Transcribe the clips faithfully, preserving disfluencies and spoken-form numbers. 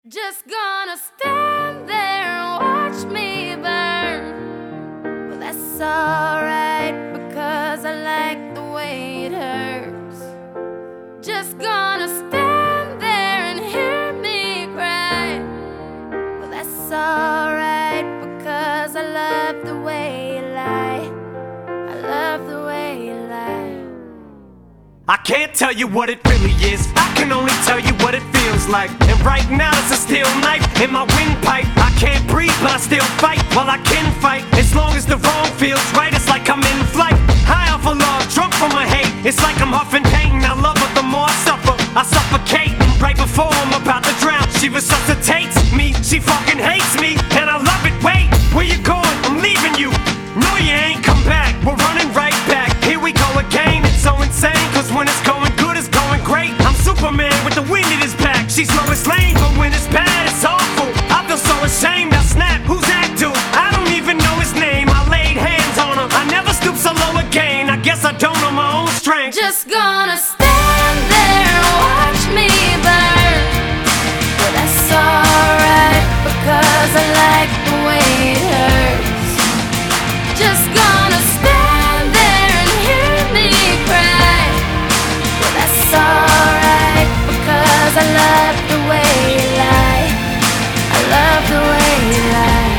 Just gonna stand there and watch me burn. Well, that's alright because I like the way it hurts. Just gonna stand there and hear me cry. Well, that's alright because I love the way you lie. I love the way you lie. I can't tell you what it really is, I can only tell you what it feels like. And right now it's a steel knife in my windpipe. I can't breathe but I still fight while I can fight. As long as the wrong feels right, it's like I'm in flight. High off of love, drunk from my hate. It's like I'm huffing pain, I love her the more I suffer. I suffocate, right before I'm about to drown. She resuscitates me, she fucking hates me, and I love it. Wait, where you going? I'm leaving you. No, you ain't come back, we're running right back. Here we go again, it's so insane. Cause when it's going good, it's going great. I'm Superman with the wind in his back. She's Lois Lane, but when it's bad, it's awful. I feel so ashamed, I snap, who's that dude? I don't even know his name, I laid hands on him. I never stoop so low again, I guess I don't know my own strength. Just gonna stand there and watch me burn. Well, that's alright because I like the way it hurts. Just gonna stand there and hear me cry. Well, that's alright because I love the way you lie. I love the way you lie.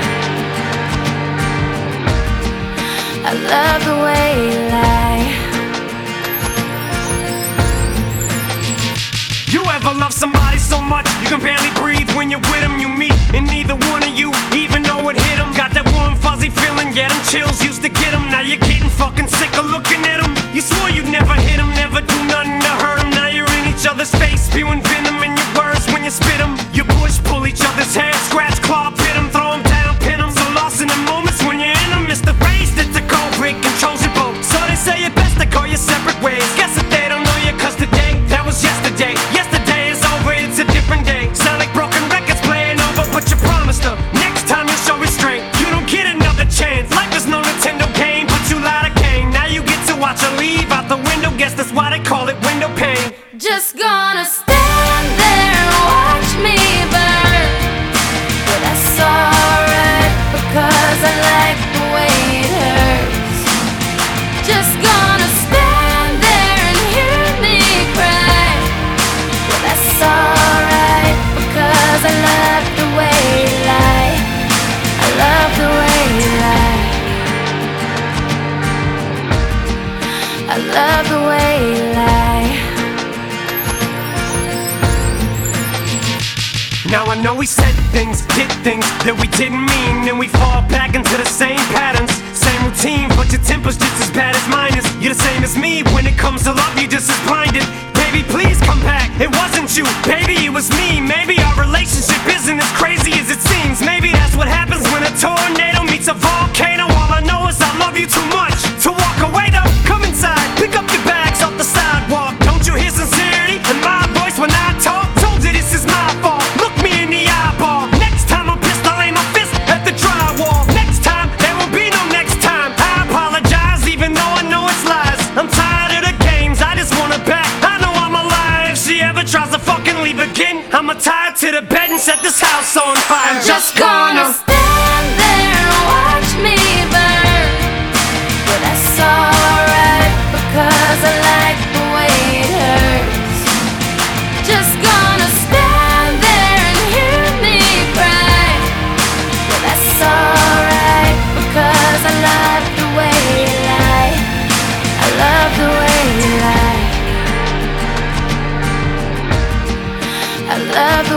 I love the way you lie. You ever love somebody so much you can barely breathe when you're with them? You meet and neither one of you even know it hit them. Got that warm fuzzy feeling, yeah, them chills used to get them. Now you're getting fucking sick of looking at them. You swore you'd never hit them, never do nothing to hurt them. Now you're in each other's face, spewing venom in your words when you spit them. You push, pull each other's hair, scratch, claw, pit them, throw them down, pin them. So lost in the moments when you're in them. It's the race that's the cold break controls your boat. So they say it best to go your separate ways. Guess that they don't know you cause today, that was yesterday. Yesterday is over, it's a different day. Sound like broken records playing over, but you promised her next time you'll show restraint. You don't get another chance. Life is no Nintendo game, but you lied again. Now you get to watch her leave out the window. Guess that's why they call it window pane. Just gonna stand there and watch me burn. But that's alright because I like the way it hurts. Just gonna stand there and hear me cry. But that's alright because I love the way you lie. I love the way you lie. I love the way you lie. Now I know we said things, did things that we didn't mean, and we fall back into the same patterns, same routine, but your temper's just as bad as mine is. You're the same as me, when it comes to love you're just as blinded. Baby, please come back, it wasn't you, baby, it was me. Maybe our relationship isn't as crazy as it seems. Maybe that's what happens when a tornado meets a volcano. All I know is I love you too much to walk away though. Come inside, pick up your bags off the sidewalk. Don't you hear sincerity in my voice when I talk? Told you this is my fault, look me in the eyeball. Next time I'm pissed, I'll aim my fist at the drywall. Next time, there will be no next time. I apologize even though I know it's lies. I'm tired of the games, I just want her back. I know I'm alive, if she ever tries to fucking leave again, I'ma tie her to the bed and set this house on fire. I'm just gonna stand there and watch me burn. But that's alright because I like the way it hurts. Just gonna stand there and hear me cry. But that's alright because I love the way you lie. I love the way you lie. I love